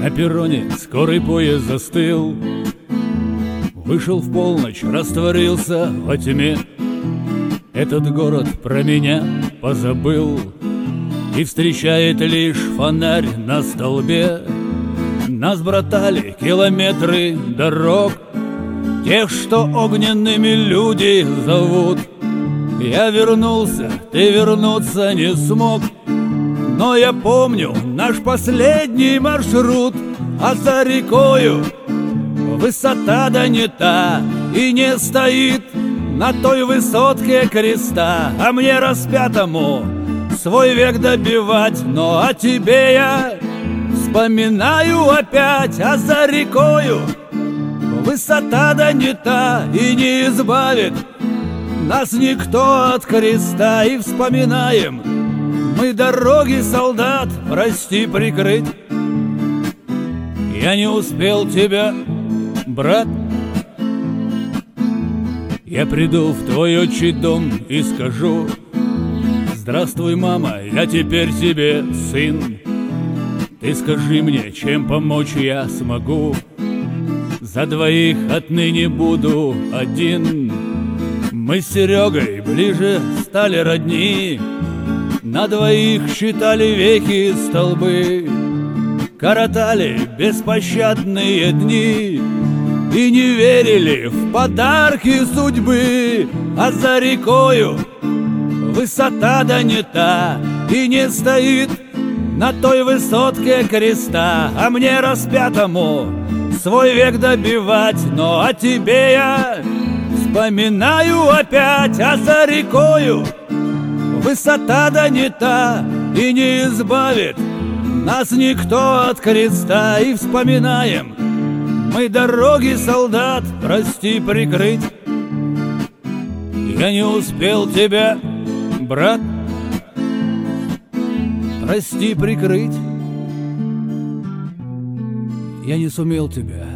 На перроне скорый поезд застыл, вышел в полночь, растворился во тьме. Этот город про меня позабыл, и встречает лишь фонарь на столбе. Нас братали километры дорог, тех, что огненными люди зовут. Я вернулся, ты вернуться не смог, но я помню наш последний маршрут. А за рекою высота да не та, и не стоит на той высотке креста. А мне распятому свой век добивать, но о тебе я вспоминаю опять. А за рекою высота да не та, и не избавит нас никто от креста. И вспоминаем мы дороги, солдат, прости, прикрыть. Я не успел тебя, брат. Я приду в твой отчий дом и скажу: здравствуй, мама, я теперь тебе сын. Ты скажи мне, чем помочь я смогу. За двоих отныне буду один. Мы с Серегой ближе стали родни, на двоих считали веки столбы, коротали беспощадные дни и не верили в подарки судьбы. А за рекою высота да не та, и не стоит на той высотке креста. А мне распятому свой век добивать, но о тебе я вспоминаю опять. А за рекою высота да не та, и не избавит нас никто от креста. И вспоминаем мы дороги, солдат, прости, прикрыть. Я не успел тебя, брат, прости, прикрыть. Я не сумел тебя